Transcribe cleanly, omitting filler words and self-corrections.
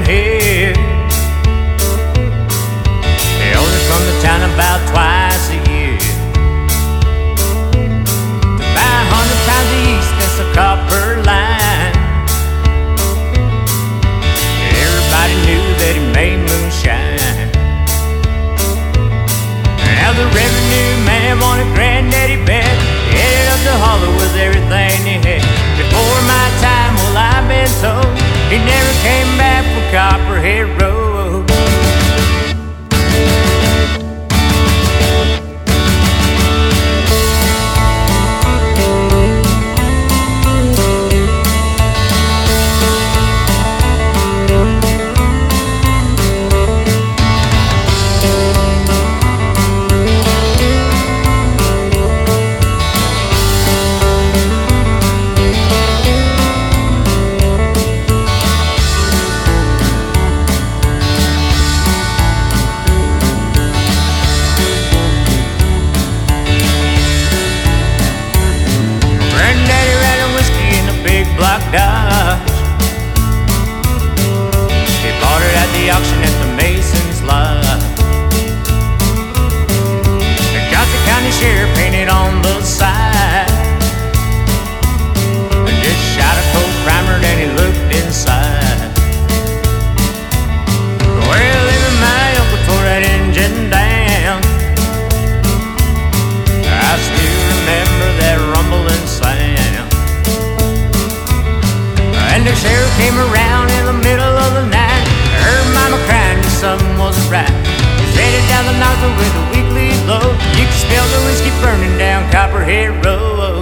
here. They only come to town about twice a year. About 100 times east, that's a copper line. Everybody knew that he made moonshine. Now the revenue man wanted Granddaddy bad. He headed up to Hollow with everything he had. Before my time, well, I've been told he never came back from Copperhead Road. Block Dodge. He bought it at the auction at the Mason's lot. They got the county sheriff painted on the side. They just shot a coat primer, then he looked inside. Well, even my uncle tore that engine down. I still remember that rumbling sound. And the sheriff came around in the middle of the night. Heard mama crying that something wasn't right. He's headed down the nozzle with a weekly load. You can smell the whiskey burning down Copperhead Road.